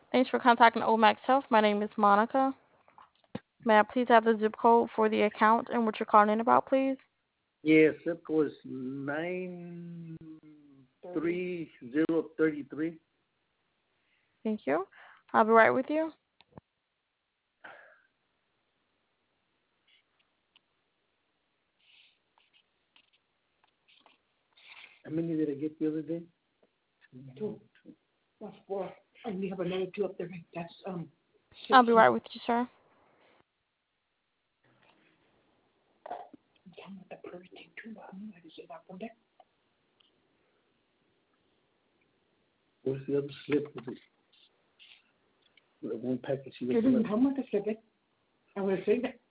Thanks for contacting Omax Health. My name is Monica. May I please have the zip code for the account and what you're calling in about, please? Yes, zip code is 93033. Thank you. I'll be right with you. How many did I get the other day? Two. That's four. And we have another two up there. That's I'll be right with you, sir. Where's the other slip? The one package you It doesn't come with the slip. I would say that.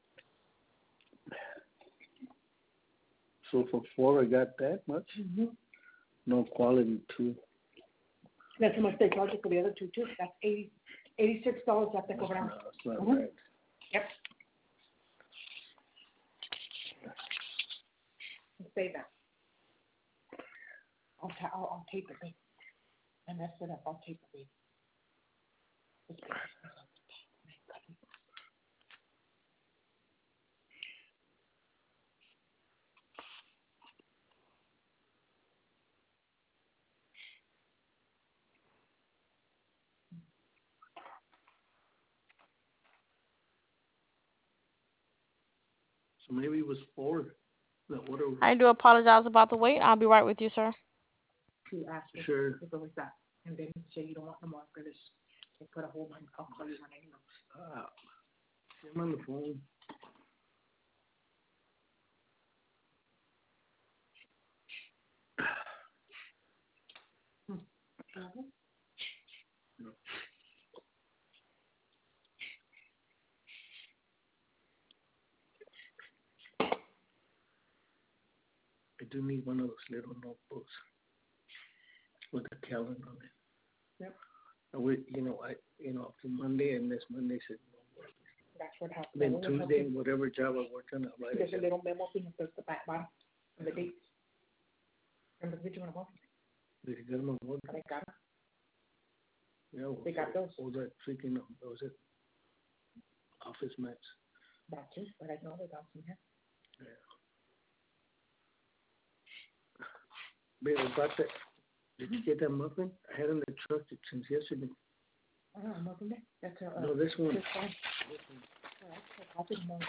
So for four, I got that much? Mm-hmm. No quality, too. That's how much they charge you for the other two, too. That's $86 at the No, cover. it's not right. Yep. Say that. I'll tape it, babe. I messed it up. I'll tape it, babe. So maybe it was four. That what it was. I do apologize about the wait. I'll be right with you, sir. To ask if Sure. it was that. And then say you don't want no more for this. They put a hold on. I'll call you when I know. I'm on the phone. No. I do need one of those little notebooks with a calendar on it. Yep. For Monday and this Monday said no work. That's what happened. Then Tuesday, whatever job I work on, I'll write There's it a little memo thing that says the back bottom of the dates. Remember which one it was? Did you get them on board? They got them. Yeah, They got those. What was that freaking, was it Office Max? That too, but I know they got some here. Yeah. Babe, I got that. Did you get that muffin? I had it in the truck since yesterday. Muffin there? That's a... No, this one. This one. I didn't know.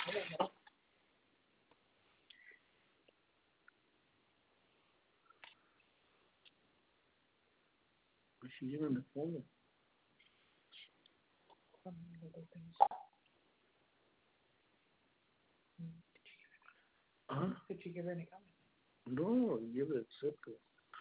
She's on the phone. Huh? Did you give her any comment? No, give it a circle.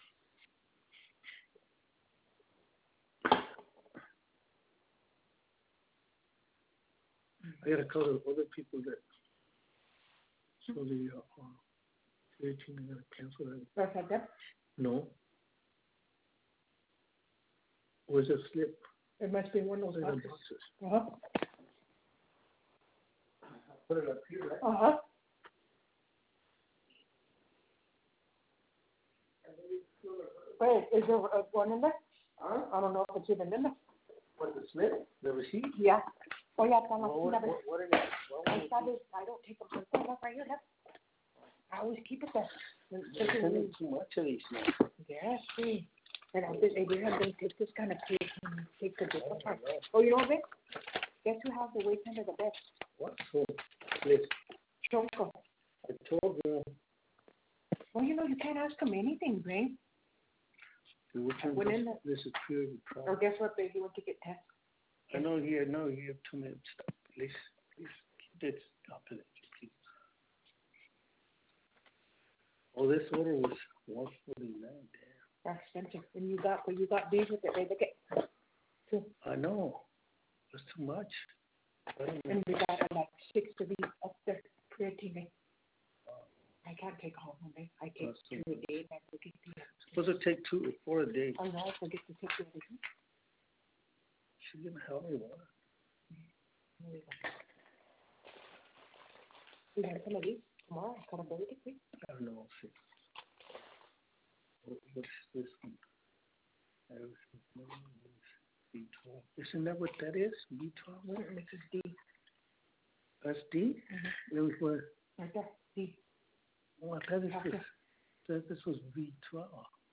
I gotta call the other people that. So the 13, I gotta cancel that. That's like that? No. Where's the slip? It must be one of those boxes. Uh-huh. Put it up here, right? Uh-huh. Wait, is there one in there? Huh? I don't know if it's even in there. What, the slip? The receipt? Yeah. Oh, yeah, What is it? I don't take them to the phone right here. Look. I always keep it there. You're sending too much of these now. Yes, see. And I said, Abraham, they take this kind of cake and take the different part. Oh, you know what, Vic? Guess who has the weight under the bed? What? So, this. Chonko. I told you. Well, you know, you can't ask him anything, Brain. This is pure Or problem. guess what, baby? He went to get tested. I know you have 2 minutes. Please keep this opposite, please. Oh, this order was $149. That's expensive. And you got these with it, right? Look at two. I know. It's too much. And we got like 6 of these up there. Prayer TV. I can't take all of them. I take 2 a day. I forget to Supposed to take 2 or 4 a day. Oh, no, I forget to take the other two. She's gonna help me one. You want some of these tomorrow? I got a burger, please. I don't know. See. What's this one? B12. Isn't that what that is? B12? Mrs. D. That's D? It was what? Right there, D. Oh, I thought this was B12.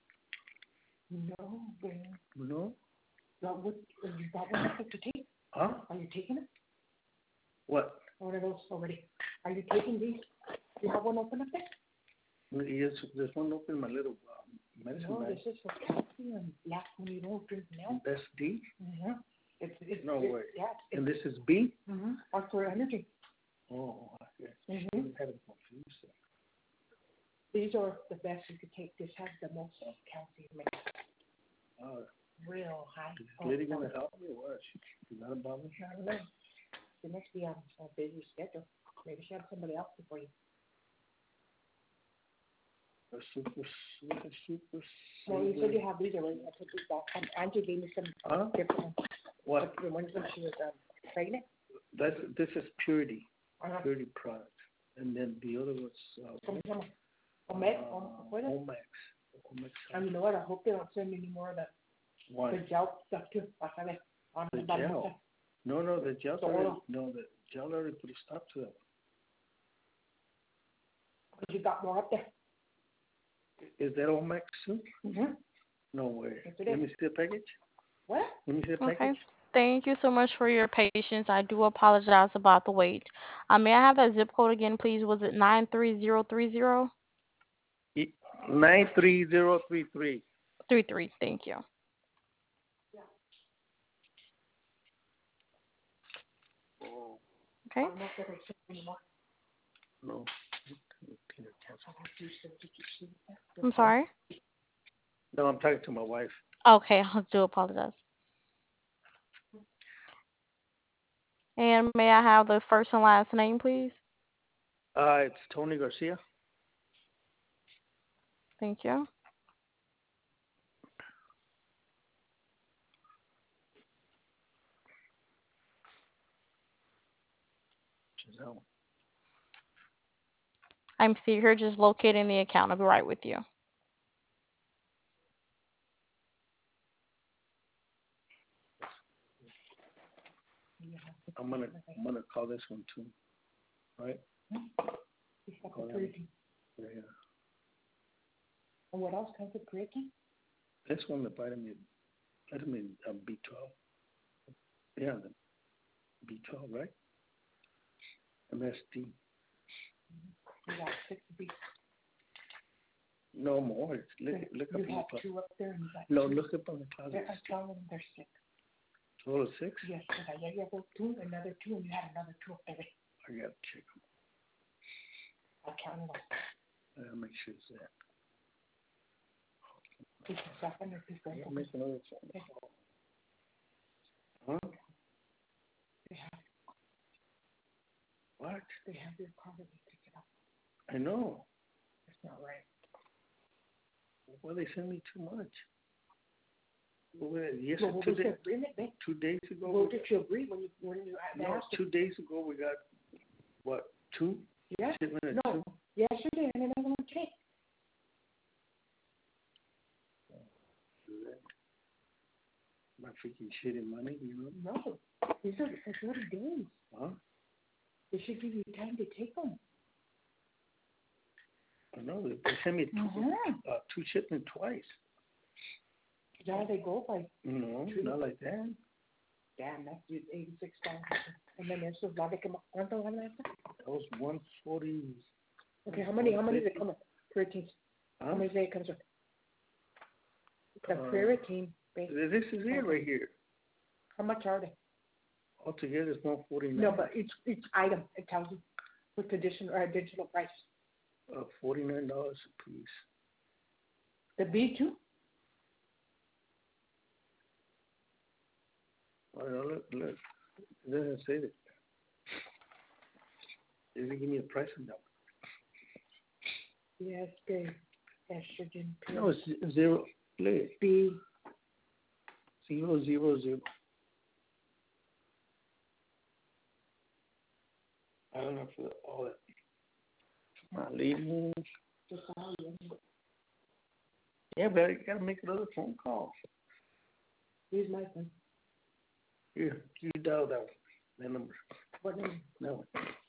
No, Ben. No? You got one up to take? Huh? Are you taking it? What? One of those already. Are you taking these? You have one open up there? Yes, there's one open in my little medicine No, bag. this is for calcium. Last one you don't drink milk. That's D? Mm-hmm. It's No way. Yeah. And this is B? Mm-hmm. Or for energy. Oh, yes. Mm-hmm. I had it confused. These are the best you could take. This has the most calcium in it. Real high. Is this lady going to help me or what? She's not about me? I don't know. She must be on a busy schedule. Maybe she had somebody else before you. Super. Well, you said you have these already. I took these back. Angie gave me some different ones. What? The ones when she was pregnant. This is Purity. Uh-huh. Purity product. And then the other was Omex. And you know what? I hope they don't send any more of the gel stuff too. The gel? No, the gel already put a stop to that. But you got more up there. Is that Omex too? Mm-hmm. No way. Yes, it Let is. me see the package. What? Let me see the Okay. package. Thank you so much for your patience. I do apologize about the wait. May I have that zip code again, please? Was it 93030? 93033. 33. Thank you. Oh, Okay. I'm not going to send anymore. no. I'm sorry. No, I'm talking to my wife. Okay, I do apologize. And may I have the first and last name, please? It's Tony Garcia. Thank you. Giselle. I'm here just locating the account. I'll be right with you. I'm gonna call this one too, right? Call that one. Yeah. And what else comes with creatine? This one, the vitamin B12. Yeah, the B12, right? MSD. You got 6 of these. No more. Look up You in the have closet. 2 up there and you got No, 2. look up on the closet. I'm telling them they're 6. Total of 6? Yes, because I gave you 2, another 2, and you had another 2 up there. I gotta check them. I counted them. I'll make sure it's that. It's the second or the I'll make another phone call. Huh? They have, What? they have your card and they pick it up. I know. It's not right. Well, they sent me too much. Well, yes, Well, what was the agreement, babe? 2 days ago. Well, did you agree when you No, asked? 2 days ago we got, what, 2? Yeah. Shipment of No. 2? Yesterday and another one today. My freaking shitty money, you know? No. These are for 30 days. Huh? They should give you time to take them. I know, they sent me 2 shipments twice. Now they go by. No, not like that. Damn, that's $86. And then there's the la de que ¿cuánto vale esta? That was 140. Okay, how many does it come with? Proteins. Huh? How many day it comes with? The protein. This is it right here. How much are they? Altogether it's 149. No, but each item it tells you with digital price. $49 a piece. The B2? Oh, look. It doesn't say that. It doesn't give me a price on that one. Yes, the estrogen. No, it's 0. Look. B. 000. I don't know for all that. Come on, lady. Yeah, but I gotta make another phone call. Use my phone. Here, you dial that one, that number, What is, that one.